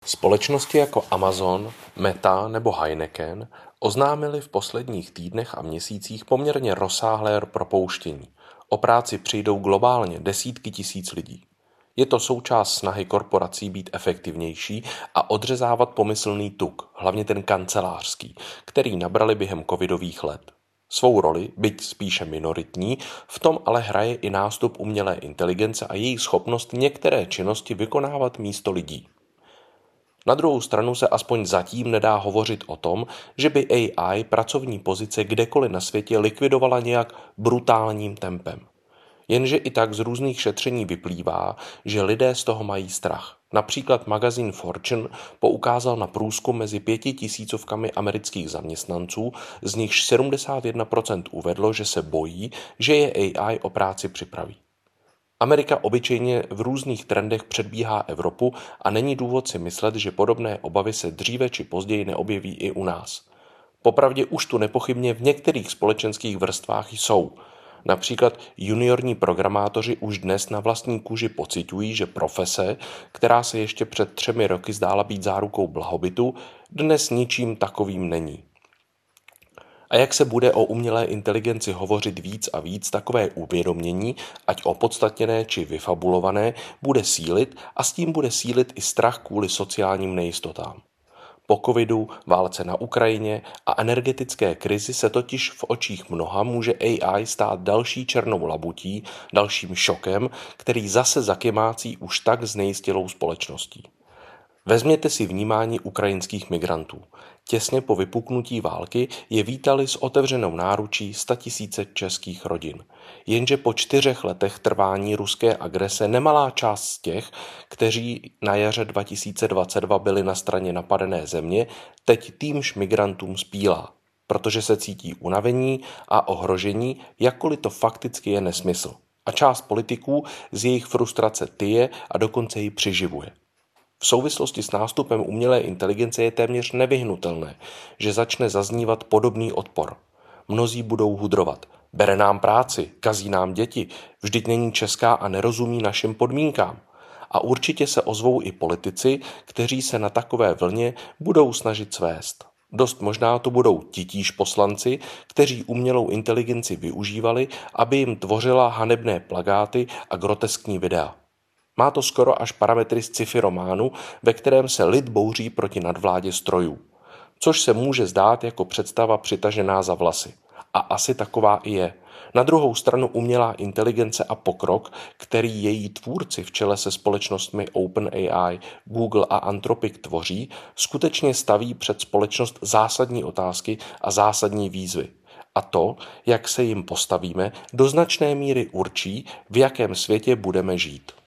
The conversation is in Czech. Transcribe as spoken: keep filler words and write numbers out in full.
Společnosti jako Amazon, Meta nebo Heineken oznámily v posledních týdnech a měsících poměrně rozsáhlé propouštění. O práci přijdou globálně desítky tisíc lidí. Je to součást snahy korporací být efektivnější a odřezávat pomyslný tuk, hlavně ten kancelářský, který nabrali během covidových let. Svou roli, byť spíše minoritní, v tom ale hraje i nástup umělé inteligence a její schopnost některé činnosti vykonávat místo lidí. Na druhou stranu se aspoň zatím nedá hovořit o tom, že by A I pracovní pozice kdekoliv na světě likvidovala nějak brutálním tempem. Jenže i tak z různých šetření vyplývá, že lidé z toho mají strach. Například magazín Fortune poukázal na průzkum mezi pěti tisícovkami amerických zaměstnanců, z nichž sedmdesát jedna procent uvedlo, že se bojí, že je A I o práci připraví. Amerika obyčejně v různých trendech předbíhá Evropu a není důvod si myslet, že podobné obavy se dříve či později neobjeví i u nás. Popravdě už tu nepochybně v některých společenských vrstvách jsou. Například juniorní programátoři už dnes na vlastní kůži pociťují, že profese, která se ještě před třemi roky zdála být zárukou blahobytu, dnes ničím takovým není. A jak se bude o umělé inteligenci hovořit víc a víc, takové uvědomění, ať opodstatněné či vyfabulované, bude sílit a s tím bude sílit i strach kvůli sociálním nejistotám. Po covidu, válce na Ukrajině a energetické krizi se totiž v očích mnoha může A I stát další černou labutí, dalším šokem, který zase zakymácí už tak znejistělou společností. Vezměte si vnímání ukrajinských migrantů. Těsně po vypuknutí války je vítali s otevřenou náručí statisíce českých rodin. Jenže po čtyřech letech trvání ruské agrese nemalá část z těch, kteří na jaře dva tisíce dvacet dva byli na straně napadené země, teď týmž migrantům spílá, protože se cítí unavení a ohrožení, jakkoliv to fakticky je nesmysl. A část politiků z jejich frustrace tyje a dokonce ji přiživuje. V souvislosti s nástupem umělé inteligence je téměř nevyhnutelné, že začne zaznívat podobný odpor. Mnozí budou hudrovat. Bere nám práci, kazí nám děti, vždyť není česká a nerozumí našim podmínkám. A určitě se ozvou i politici, kteří se na takové vlně budou snažit svést. Dost možná to budou titíž poslanci, kteří umělou inteligenci využívali, aby jim tvořila hanebné plakáty a groteskní videa. Má to skoro až parametry z sci-fi románu, ve kterém se lid bouří proti nadvládě strojů. Což se může zdát jako představa přitažená za vlasy. A asi taková i je. Na druhou stranu umělá inteligence a pokrok, který její tvůrci v čele se společnostmi OpenAI, Google a Anthropic tvoří, skutečně staví před společnost zásadní otázky a zásadní výzvy. A to, jak se jim postavíme, do značné míry určí, v jakém světě budeme žít.